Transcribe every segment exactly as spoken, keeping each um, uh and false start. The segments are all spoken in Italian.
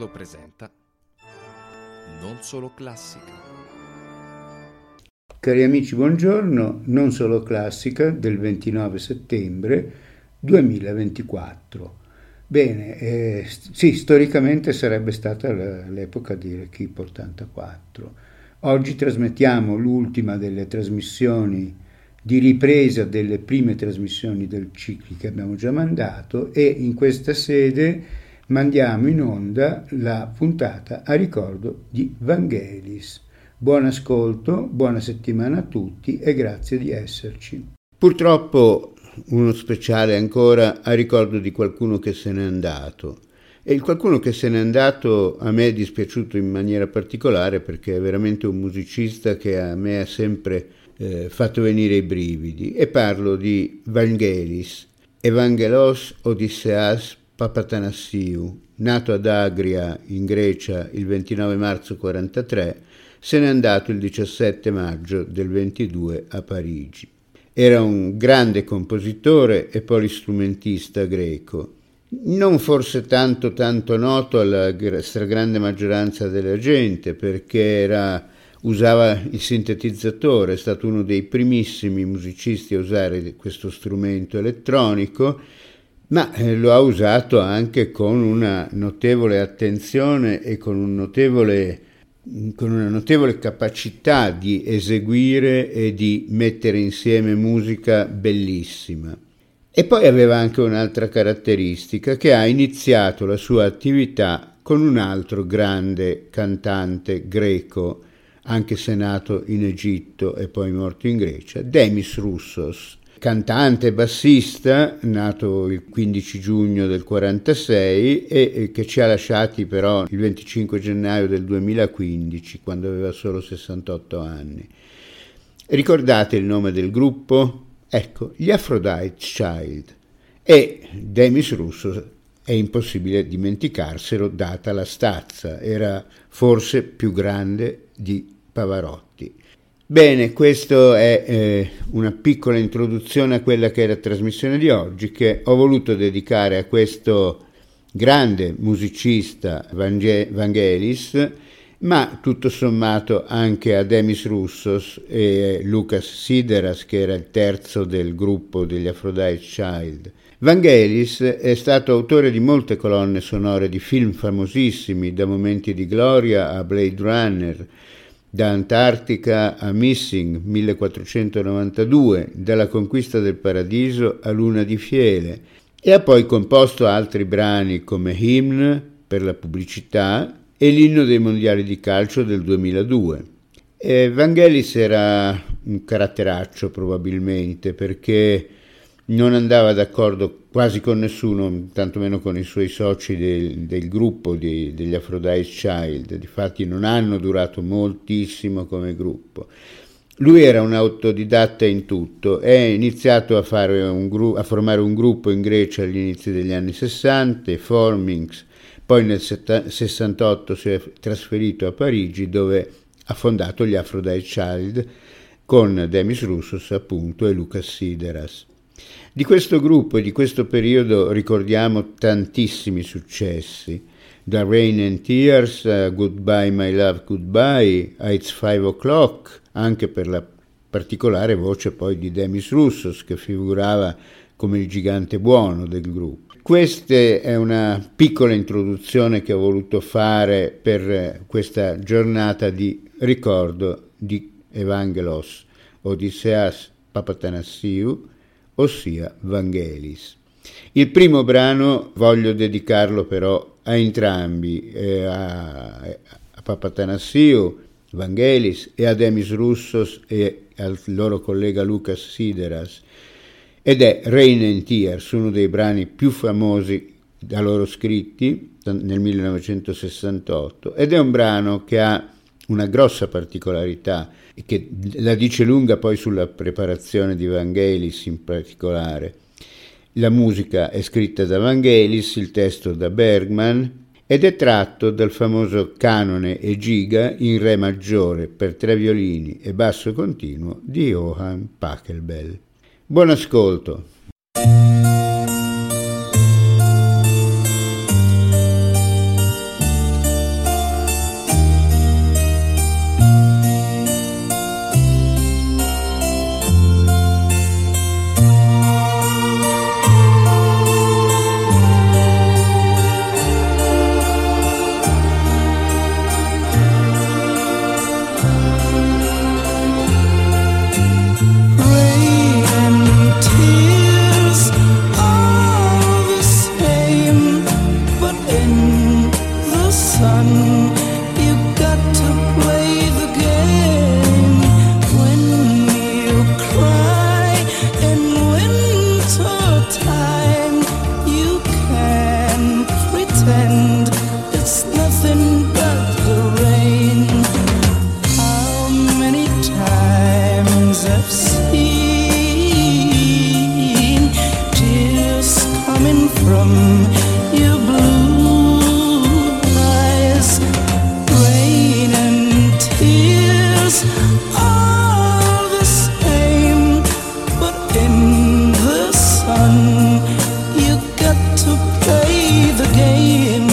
Ricordo presenta Non Solo Classica. Cari amici, buongiorno. Non Solo Classica del ventinove settembre duemilaventiquattro. Bene, eh, sì, storicamente sarebbe stata l'epoca di L'Equipe ottantaquattro. Oggi trasmettiamo l'ultima delle trasmissioni di ripresa delle prime trasmissioni del ciclo che abbiamo già mandato, e in questa sede mandiamo in onda la puntata a ricordo di Vangelis. Buon ascolto, buona settimana a tutti e grazie di esserci. Purtroppo uno speciale ancora a ricordo di qualcuno che se n'è andato. E il qualcuno che se n'è andato a me è dispiaciuto in maniera particolare, perché è veramente un musicista che a me ha sempre eh, fatto venire i brividi. E parlo di Vangelis, Evangelos Odysseas Papatanassiou, nato ad Agria in Grecia il ventinove marzo quarantatré, se n'è andato il diciassette maggio del ventidue a Parigi. Era un grande compositore e polistrumentista greco, non forse tanto tanto noto alla stragrande maggioranza della gente, perché era, usava il sintetizzatore, è stato uno dei primissimi musicisti a usare questo strumento elettronico, ma lo ha usato anche con una notevole attenzione e con un notevole con una notevole capacità di eseguire e di mettere insieme musica bellissima. E poi aveva anche un'altra caratteristica, che ha iniziato la sua attività con un altro grande cantante greco, anche se nato in Egitto e poi morto in Grecia, Demis Roussos, cantante e bassista, nato il quindici giugno del quarantasei e che ci ha lasciati però il venticinque gennaio del duemilaquindici, quando aveva solo sessantotto anni. Ricordate il nome del gruppo? Ecco, gli Aphrodite Child. E Demis Roussos è impossibile dimenticarselo, data la stazza, era forse più grande di Pavarotti. Bene, questa è eh, una piccola introduzione a quella che è la trasmissione di oggi, che ho voluto dedicare a questo grande musicista Vange- Vangelis, ma tutto sommato anche a Demis Roussos e Lucas Sideras, che era il terzo del gruppo degli Aphrodite Child. Vangelis è stato autore di molte colonne sonore di film famosissimi, da Momenti di gloria a Blade Runner, da Antartica a Missing millequattrocentonovantadue, dalla Conquista del Paradiso a Luna di Fiele, e ha poi composto altri brani come Hymn per la pubblicità e l'inno dei mondiali di calcio del duemiladue. E Vangelis era un caratteraccio probabilmente, perché non andava d'accordo quasi con nessuno, tantomeno con i suoi soci del, del gruppo di, degli Aphrodite Child. Difatti non hanno durato moltissimo come gruppo. Lui era un autodidatta in tutto, è iniziato a, fare un gru- a formare un gruppo in Grecia agli inizi degli anni sessanta, Formings, poi nel sessantotto si è trasferito a Parigi, dove ha fondato gli Aphrodite Child con Demis Roussos appunto e Lucas Sideras. Di questo gruppo e di questo periodo ricordiamo tantissimi successi, da Rain and Tears a Goodbye My Love Goodbye a It's Five O'Clock, anche per la particolare voce poi di Demis Roussos, che figurava come il gigante buono del gruppo. Questa è una piccola introduzione che ho voluto fare per questa giornata di ricordo di Evangelos Odysseas Papatanassiou, ossia Vangelis. Il primo brano voglio dedicarlo però a entrambi, eh, a, a Papatanassiou, Vangelis, e a Demis Roussos e al loro collega Lucas Sideras, ed è Rain and Tears, uno dei brani più famosi da loro scritti nel millenovecentosessantotto, ed è un brano che ha una grossa particolarità e che la dice lunga poi sulla preparazione di Vangelis in particolare. La musica è scritta da Vangelis, il testo da Bergman, ed è tratto dal famoso canone e giga in re maggiore per tre violini e basso continuo di Johann Pachelbel. Buon ascolto. time you can pretend it's nothing but the rain. How many times I've seen tears coming from your blue eyes, rain and tears are the same, but in the sun you got to play the game.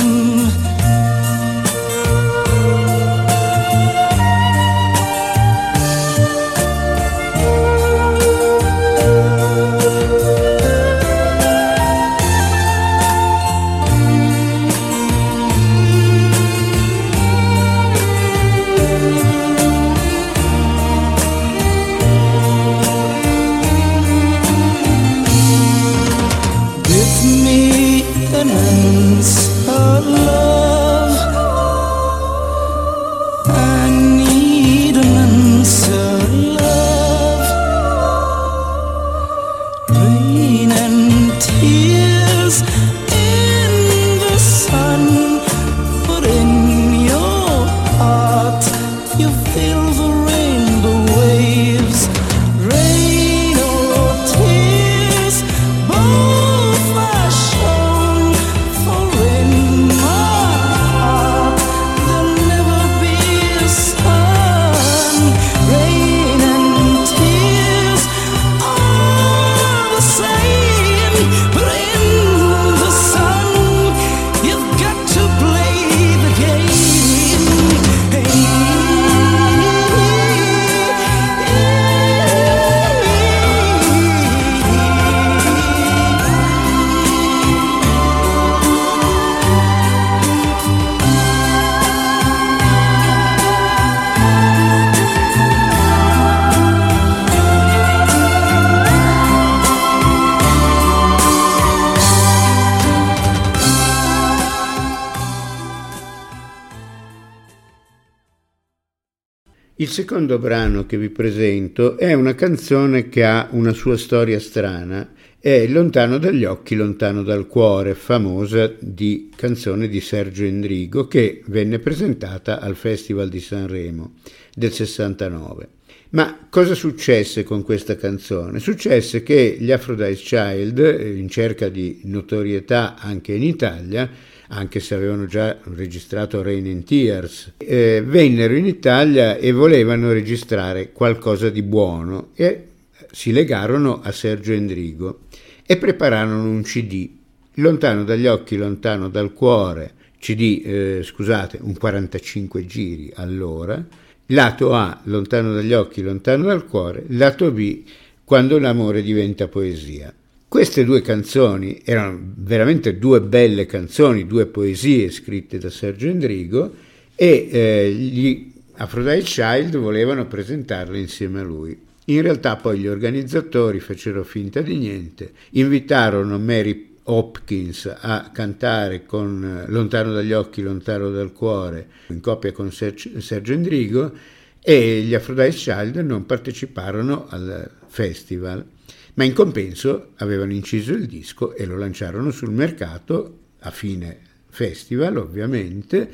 Il secondo brano che vi presento è una canzone che ha una sua storia strana, è Lontano dagli occhi, lontano dal cuore, famosa di canzone di Sergio Endrigo, che venne presentata al Festival di Sanremo del sessantanove. Ma cosa successe con questa canzone? Successe che gli Aphrodite Child, in cerca di notorietà anche in Italia, anche se avevano già registrato Rain and Tears, eh, vennero in Italia e volevano registrare qualcosa di buono e si legarono a Sergio Endrigo e prepararono un C D, Lontano dagli occhi, lontano dal cuore, C D, eh, scusate, un quarantacinque giri allora, lato A, Lontano dagli occhi, lontano dal cuore, lato B, Quando l'amore diventa poesia. Queste due canzoni erano veramente due belle canzoni, due poesie scritte da Sergio Endrigo e eh, gli Aphrodite Child volevano presentarle insieme a lui. In realtà poi gli organizzatori fecero finta di niente, invitarono Mary Hopkins a cantare con Lontano dagli occhi, lontano dal cuore in coppia con Sergio Endrigo e gli Aphrodite Child non parteciparono al festival. Ma in compenso avevano inciso il disco e lo lanciarono sul mercato a fine festival, ovviamente,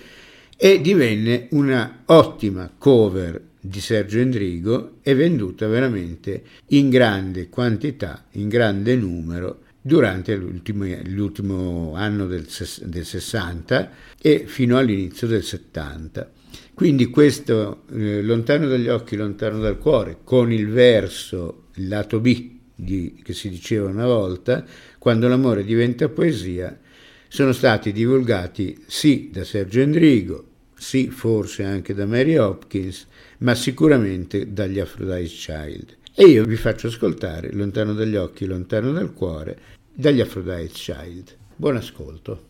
e divenne una ottima cover di Sergio Endrigo e venduta veramente in grande quantità, in grande numero, durante l'ultimo, l'ultimo anno del, del sessanta e fino all'inizio del settanta. Quindi questo eh, Lontano dagli occhi, lontano dal cuore, con il verso, il lato B, Di, che si diceva una volta, Quando l'amore diventa poesia, sono stati divulgati sì da Sergio Endrigo, sì forse anche da Mary Hopkins, ma sicuramente dagli Aphrodite Child. E io vi faccio ascoltare Lontano dagli occhi, lontano dal cuore, dagli Aphrodite Child. Buon ascolto.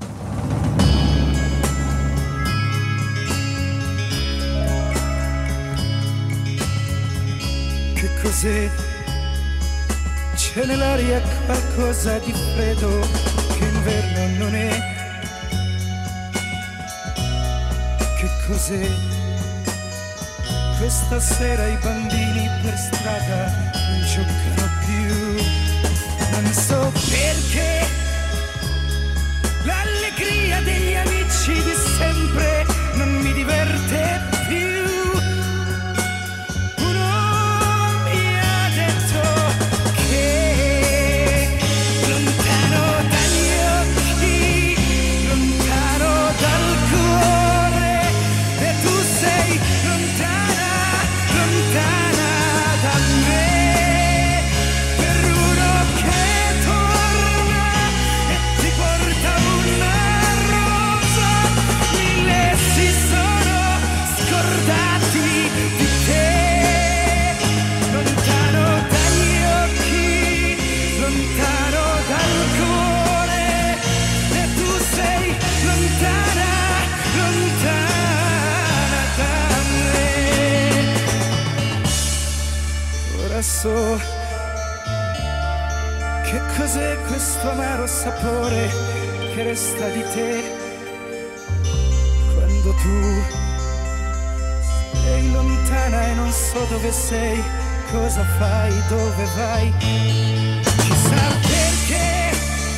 Che cos'è? C'è nell'aria qualcosa di freddo che inverno non è. Che cos'è? Questa sera i bambini per strada non giocano più. Non so che adesso che cos'è questo amaro sapore che resta di te quando tu sei lontana e non so dove sei, cosa fai, dove vai, chissà perché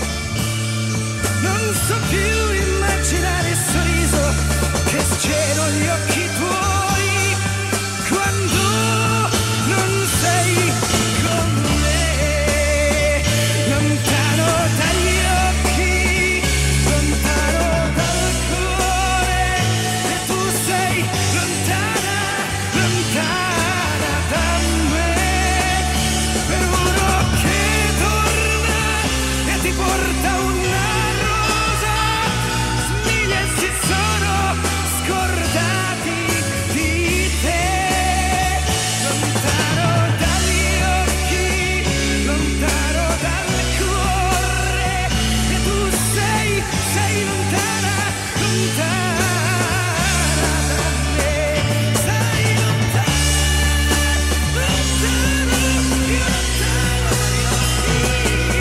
non so più immaginare il sorriso che scelano gli occhi tuoi quando non sei con me, lontano dagli occhi, lontano dal cuore, e tu sei lontana, lontana da me, per uno che torna e ti porta una rosa, miglia si sono scordati di te, lontano dagli occhi, lontano dal cuore, e tu sei, sei lontana, lontana da me, sei lontana, lontana, io lontano dagli occhi,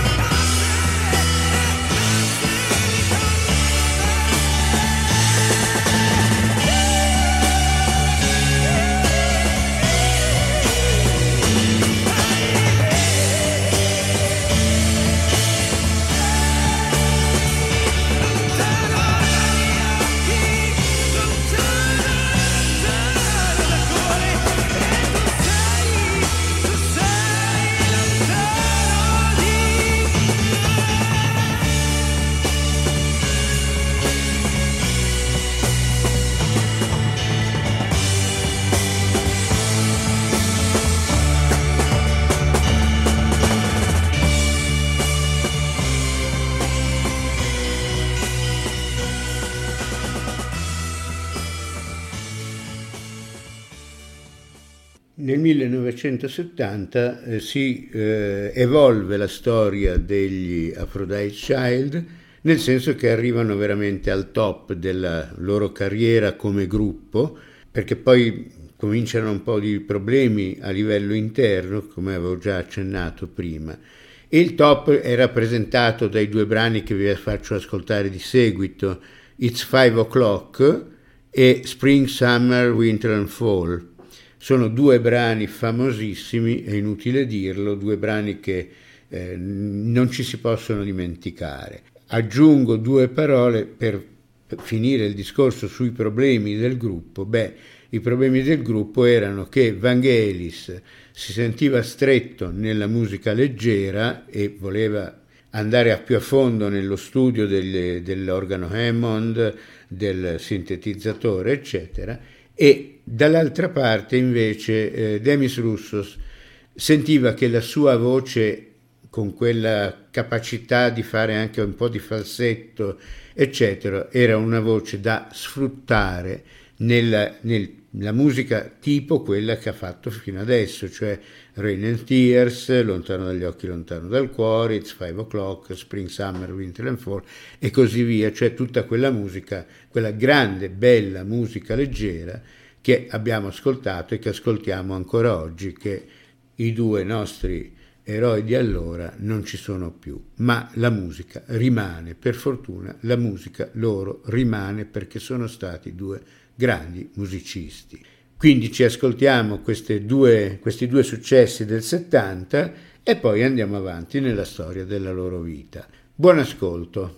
Nel millenovecentosettanta eh, si eh, evolve la storia degli Aphrodite Child, nel senso che arrivano veramente al top della loro carriera come gruppo, perché poi cominciano un po' di problemi a livello interno, come avevo già accennato prima, e il top è rappresentato dai due brani che vi faccio ascoltare di seguito, It's Five O'Clock e Spring, Summer, Winter and Fall. Sono due brani famosissimi, è inutile dirlo, due brani che eh, non ci si possono dimenticare. Aggiungo due parole per finire il discorso sui problemi del gruppo. Beh, i problemi del gruppo erano che Vangelis si sentiva stretto nella musica leggera e voleva andare a più a fondo nello studio delle, dell'organo Hammond, del sintetizzatore, eccetera, e dall'altra parte invece eh, Demis Roussos sentiva che la sua voce, con quella capacità di fare anche un po' di falsetto, eccetera, era una voce da sfruttare nella, nella musica tipo quella che ha fatto fino adesso, cioè Rain and Tears, Lontano dagli occhi, lontano dal cuore, It's Five O'Clock, Spring, Summer, Winter and Fall e così via, cioè tutta quella musica, quella grande, bella musica leggera che abbiamo ascoltato e che ascoltiamo ancora oggi, che i due nostri eroi di allora non ci sono più, ma la musica rimane, per fortuna la musica loro rimane, perché sono stati due grandi musicisti. Quindi ci ascoltiamo queste due, questi due successi del settanta e poi andiamo avanti nella storia della loro vita. Buon ascolto.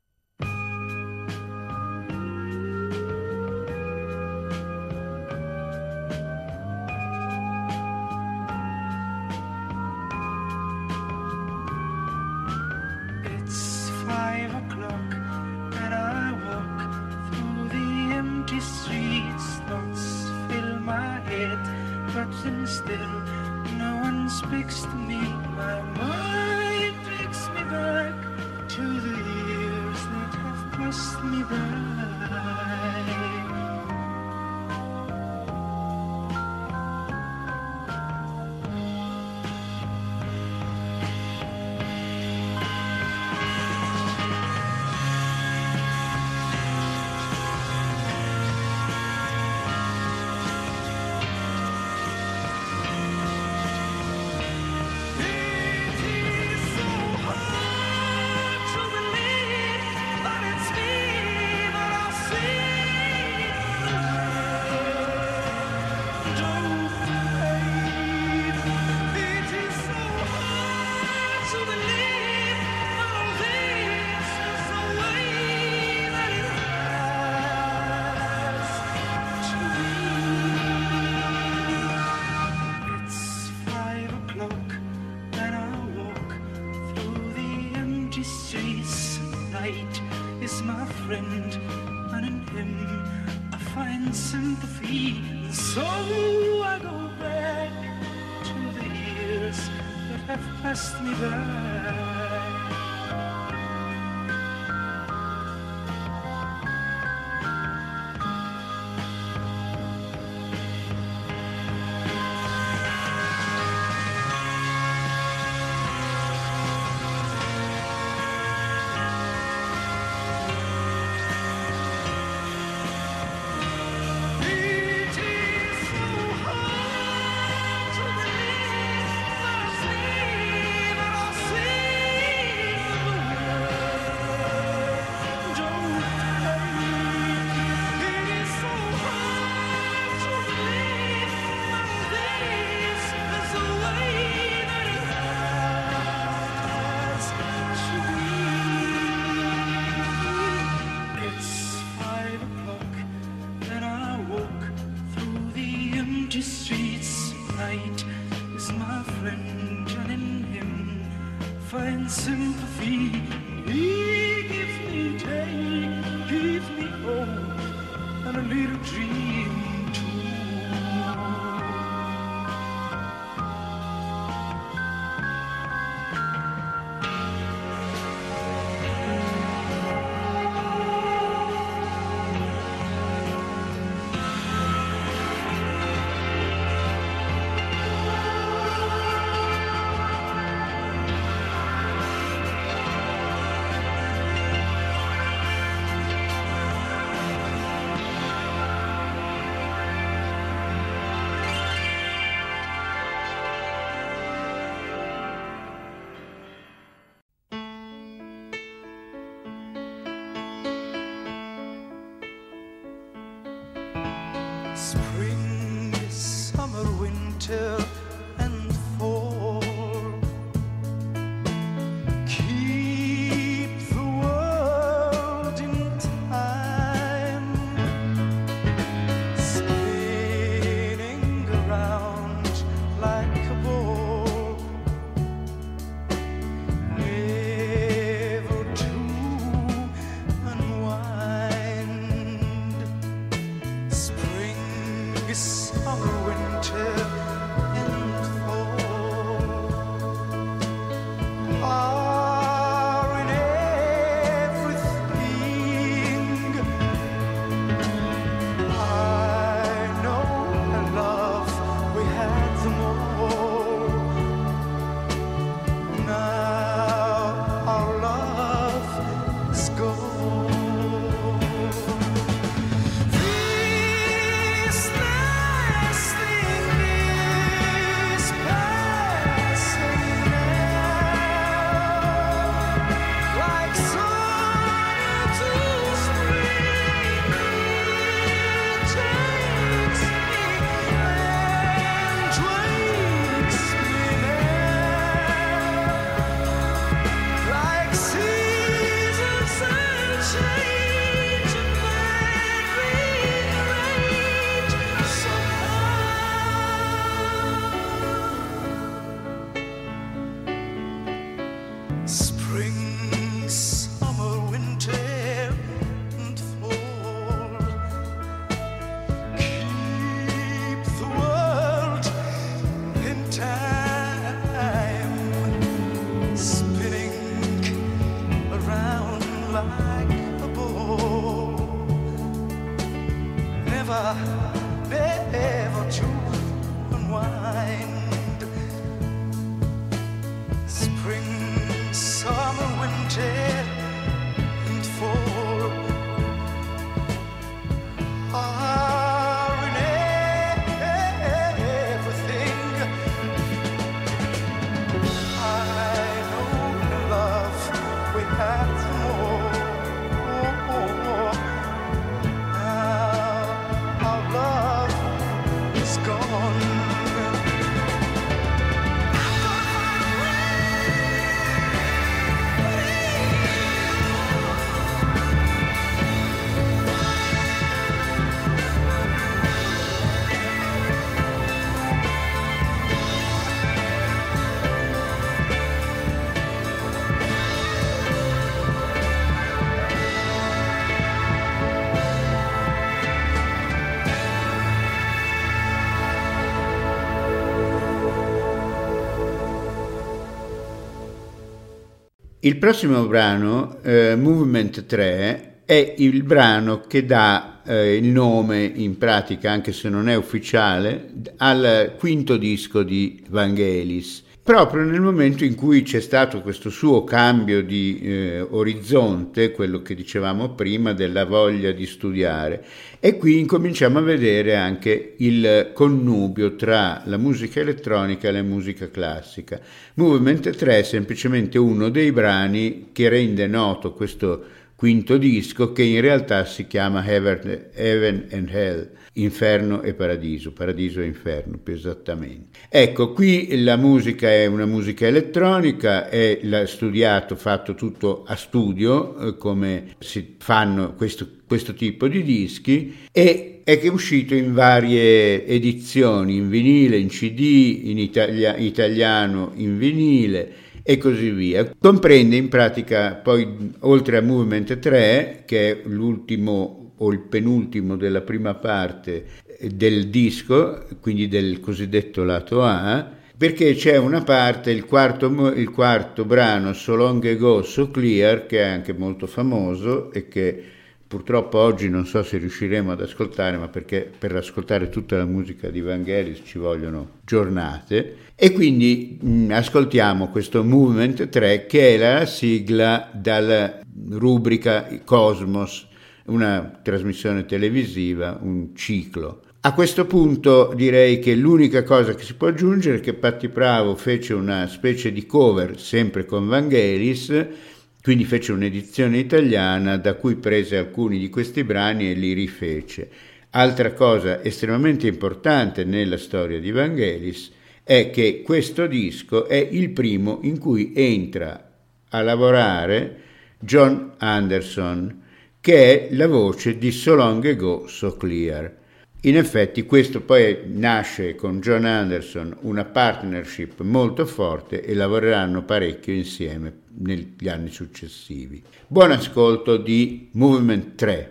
It's five o'clock and I walk through the empty streets. Thoughts fill my head, but then still no one speaks to me. My mind takes me back to the years that have passed me by. night is my friend, and in him I find sympathy. And so I go back to the years that have passed me by. Sympathy, he gives me day, gives me hope, and a little dream too. Spring, summer, winter, and fall. Keep the world in time, spinning around like a ball, never to unwind. Spring, summer, winter, and fall are in everything. I know and love, we had them all. Now our love is gone. Spring, summer, winter, and fall. Keep the world in time, spinning around like a ball. Never, never to unwind. Spring, summer, winter, and fall are in everything. I know and love, we had them all. Il prossimo brano, eh, Movement tre, è il brano che dà eh, il nome, in pratica, anche se non è ufficiale, al quinto disco di Vangelis, proprio nel momento in cui c'è stato questo suo cambio di eh, orizzonte, quello che dicevamo prima, della voglia di studiare. E qui incominciamo a vedere anche il connubio tra la musica elettronica e la musica classica. Movement tre è semplicemente uno dei brani che rende noto questo quinto disco, che in realtà si chiama Heaven, Heaven and Hell, Inferno e Paradiso, Paradiso e Inferno più esattamente. Ecco, qui la musica è una musica elettronica, è studiato, fatto tutto a studio, eh, come si fanno questo, questo tipo di dischi, e è che è uscito in varie edizioni, in vinile, in C D, in italia, italiano, in vinile, e così via. Comprende in pratica poi, oltre a Movement tre, che è l'ultimo o il penultimo della prima parte del disco, quindi del cosiddetto lato A, perché c'è una parte, il quarto, il quarto brano, So Long Ago, So Clear, che è anche molto famoso e che purtroppo oggi non so se riusciremo ad ascoltare, ma perché per ascoltare tutta la musica di Vangelis ci vogliono giornate, e quindi mh, ascoltiamo questo Movement tre, che è la sigla dalla rubrica Cosmos, una trasmissione televisiva, un ciclo. A questo punto direi che l'unica cosa che si può aggiungere è che Patti Pravo fece una specie di cover, sempre con Vangelis, quindi fece un'edizione italiana da cui prese alcuni di questi brani e li rifece. Altra cosa estremamente importante nella storia di Vangelis è che questo disco è il primo in cui entra a lavorare John Anderson, che è la voce di So Long Ago, So Clear. In effetti questo poi nasce con John Anderson una partnership molto forte e lavoreranno parecchio insieme negli anni successivi. Buon ascolto di Movement tre.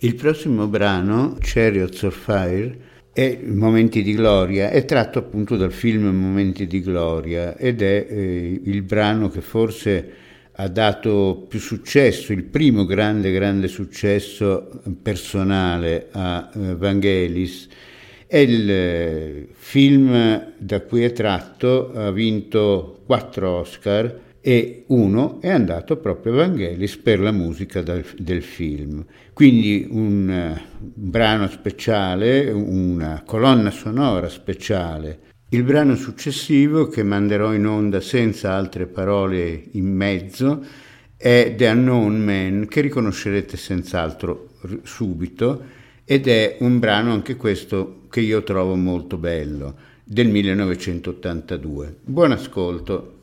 Il prossimo brano, Chariots of Fire, è Momenti di Gloria, è tratto appunto dal film Momenti di Gloria ed è eh, il brano che forse ha dato più successo, il primo grande grande successo personale a eh, Vangelis. È il eh, film da cui è tratto, ha vinto quattro Oscar e uno è andato proprio a Vangelis per la musica del, del film. Quindi un, un brano speciale, una colonna sonora speciale. Il brano successivo, che manderò in onda senza altre parole in mezzo, è The Unknown Man, che riconoscerete senz'altro subito, ed è un brano anche questo che io trovo molto bello, del millenovecentottantadue. Buon ascolto.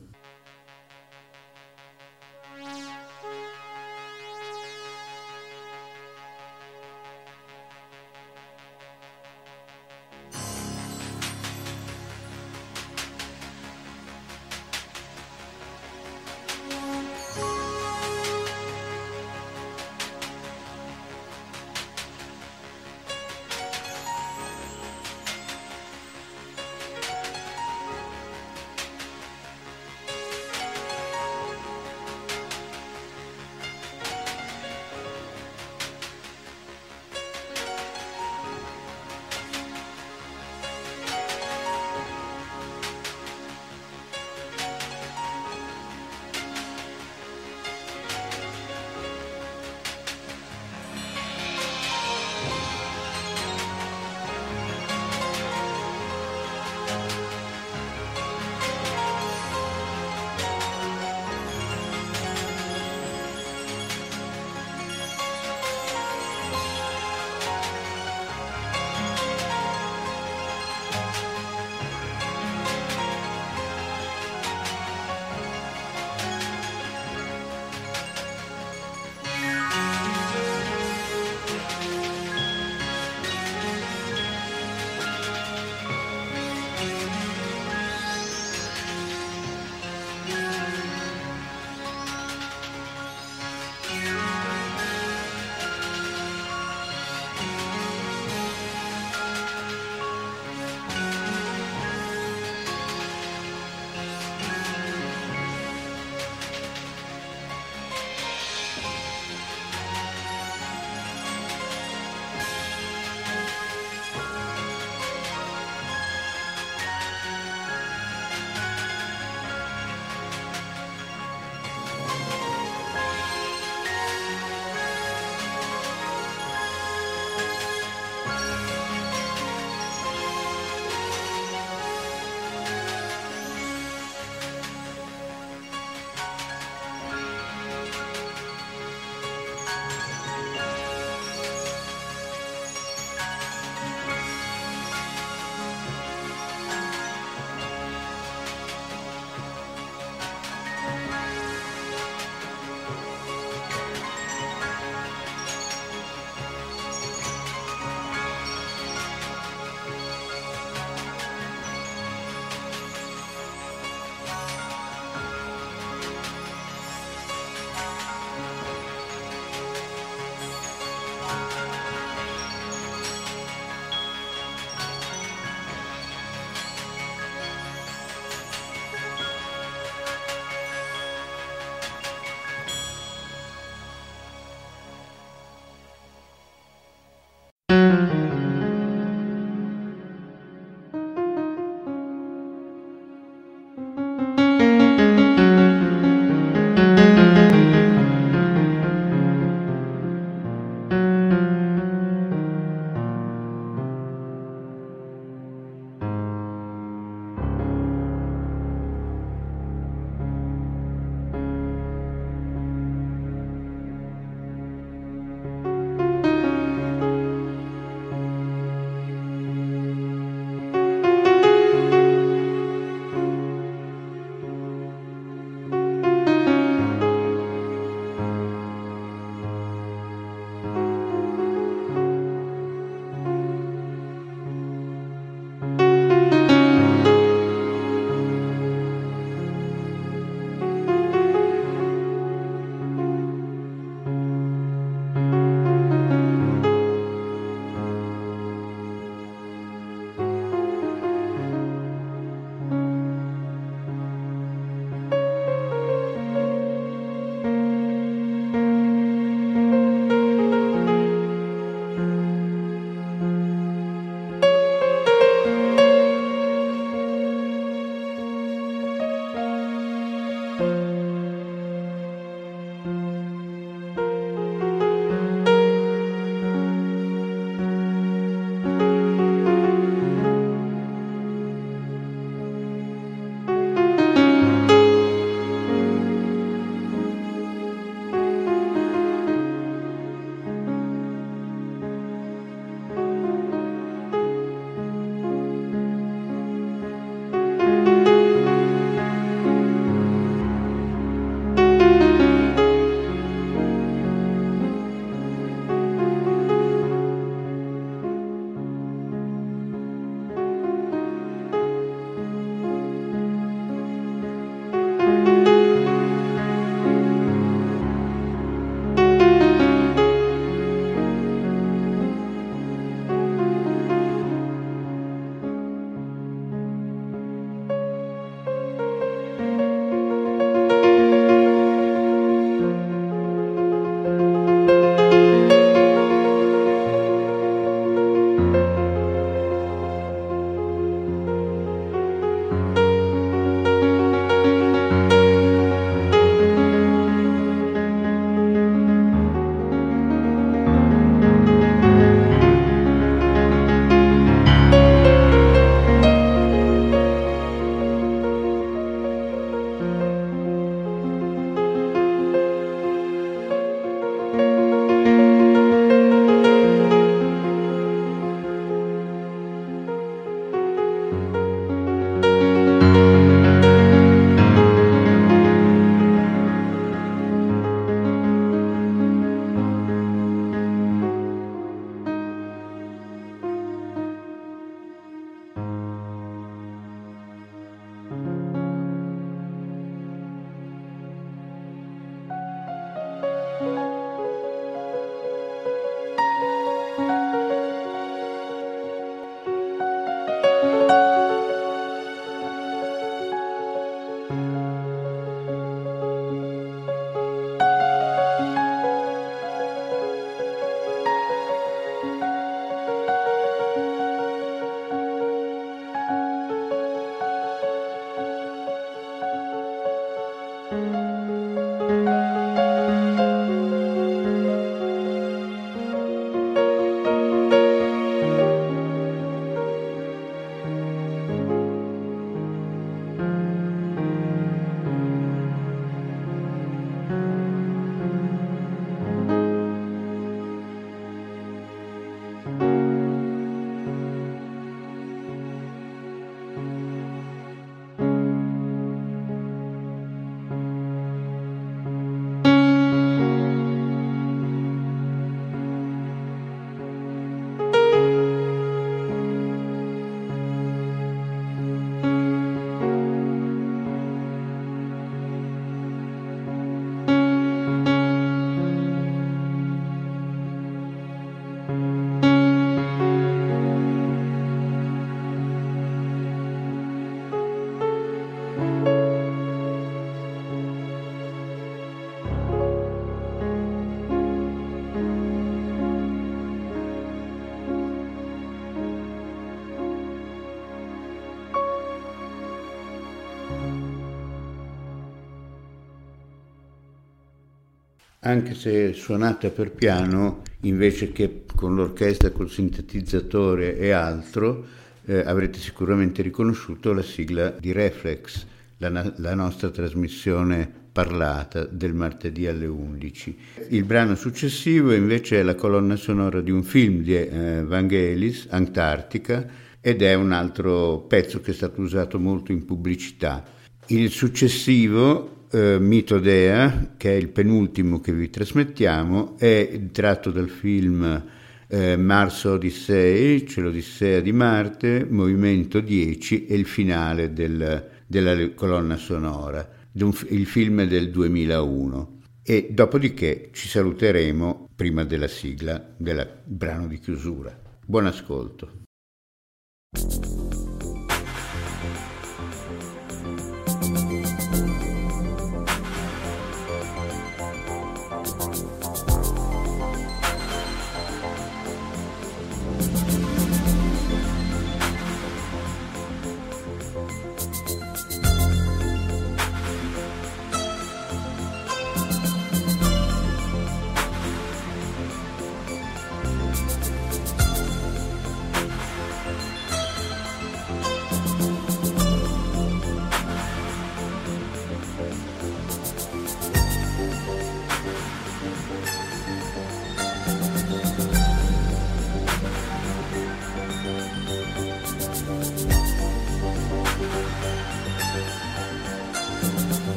Anche se suonata per piano invece che con l'orchestra, col sintetizzatore e altro, eh, avrete sicuramente riconosciuto la sigla di Reflex, la, la nostra trasmissione parlata del martedì alle undici. Il brano successivo invece è la colonna sonora di un film di eh, Vangelis, Antarctica, ed è un altro pezzo che è stato usato molto in pubblicità. Il successivo, Uh, Mythodea, che è il penultimo che vi trasmettiamo, è tratto dal film uh, Mars Odyssey, cioè l'Odissea di Marte, movimento dieci, e il finale del, della colonna sonora. Il film è del duemilauno. E dopodiché ci saluteremo prima della sigla, del brano di chiusura. Buon ascolto.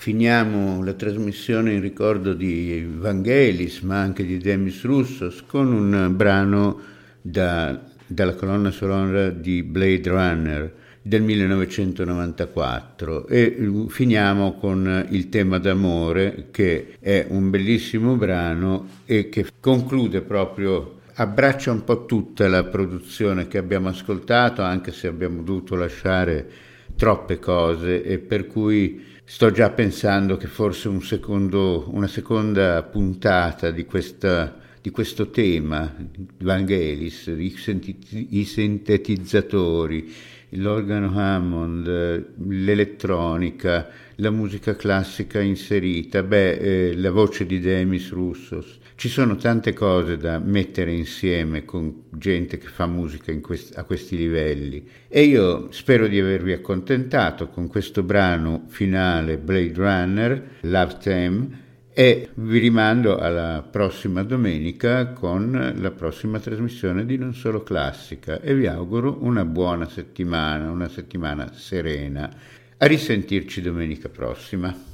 finiamo la trasmissione in ricordo di Vangelis, ma anche di Demis Roussos, con un brano da, dalla colonna sonora di Blade Runner del millenovecentonovantaquattro, e finiamo con il tema d'amore, che è un bellissimo brano e che conclude proprio, abbraccia un po' tutta la produzione che abbiamo ascoltato, anche se abbiamo dovuto lasciare troppe cose, e per cui sto già pensando che forse un secondo, una seconda puntata di questa di questo tema, Vangelis, i, senti- i sintetizzatori, l'organo Hammond, l'elettronica, la musica classica inserita, beh, eh, la voce di Demis Roussos. Ci sono tante cose da mettere insieme con gente che fa musica in quest- a questi livelli, e io spero di avervi accontentato con questo brano finale Blade Runner, Love Theme, e vi rimando alla prossima domenica con la prossima trasmissione di Non Solo Classica, e vi auguro una buona settimana, una settimana serena. A risentirci domenica prossima.